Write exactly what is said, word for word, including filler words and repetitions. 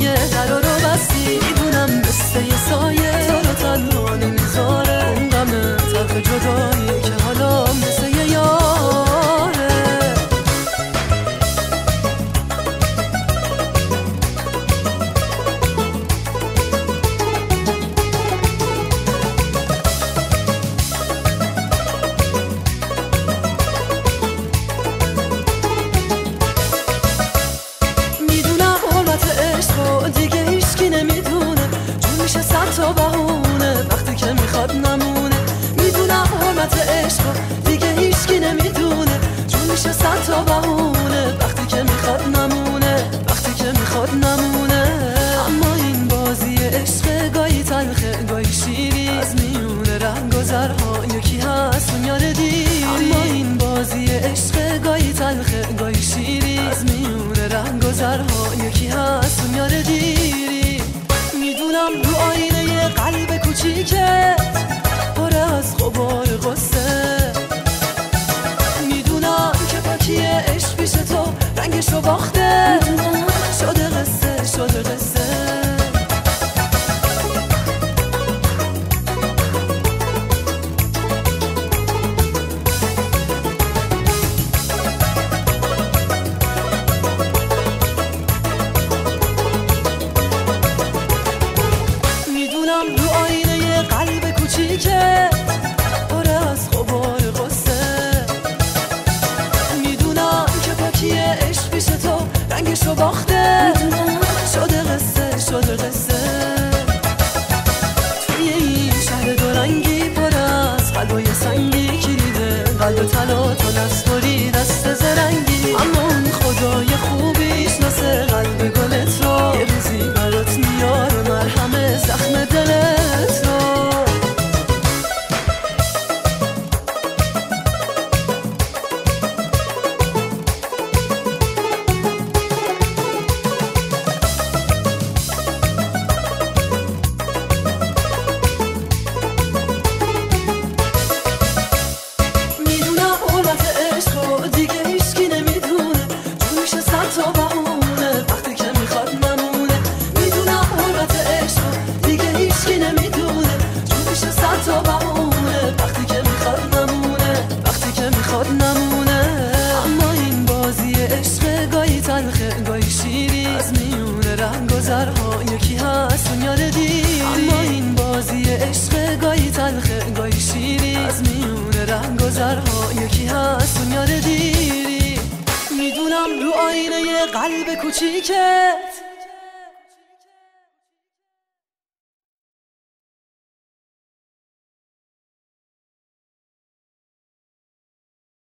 دیگه درا رو بستی. میدونم مثل یه سایه تو رو تنها نمیذاره، اون غم تلخ جدایی که حالا مثل یه یاره. دیگه هیچکی نمیدونه، جون میشه صد تا بهونه وقتی که میخواد نمونه. میدونم حرمت عشق دیگه هیچکی نمیدونه، جون میشه صد تا بهونه وقتی که میخواد نمونه، وقتی که میخواد نمونه. اما این بازی عشق گاهی تلخه گاهی شیری، از میونه رنگ و زرها یکی هست اون یار دیری. اما این بازی عشق گاهی تلخه گاهی شیری، از میونه رنگ و زرها یکی هست اون یار دیری. میدونم رو آینه یه قلب کوچیکه پر از غبار غصه، میدونم که پاکی عشق پیش تو رنگشو باخته، شده قصه شده قصه. رو آینه یه قلب کوچیکه پر از غبار غصه، میدونم که پاکی عشق پیش تو رنگشو باخته، شده قصه شده قصه. توی این شهر دو رنگی پر از قلبای سنگی کلیده قلب طلا تو نستوری دست زرنگی. اما اون خدای خوبی شناسه قلب گلت رو، یه روزی برات میاره مرهم زخم دلت رو. میدونم حرمت عشق رو دیگه هیچکی نمیدونه، جون میشه صد تا بهونه وقتی که میخواد نمونه. میدونم حرمت عشق رو دیگه هیچکی نمیدونه، جون میشه صد تا بهونه وقتی که میخواد نمونه، وقتی که میخواد نمونه. اما این بازی عشق گاهی تلخه گاهی شیری، از میونه رنگ و زرها یکی هست اون یار دیری. اما این بازی عشق گاهی تلخه گاهی شیری، از میونه رنگ و زرها یکی هست اون یار دیری. میدونم رو آینه یه قلب کوچیکت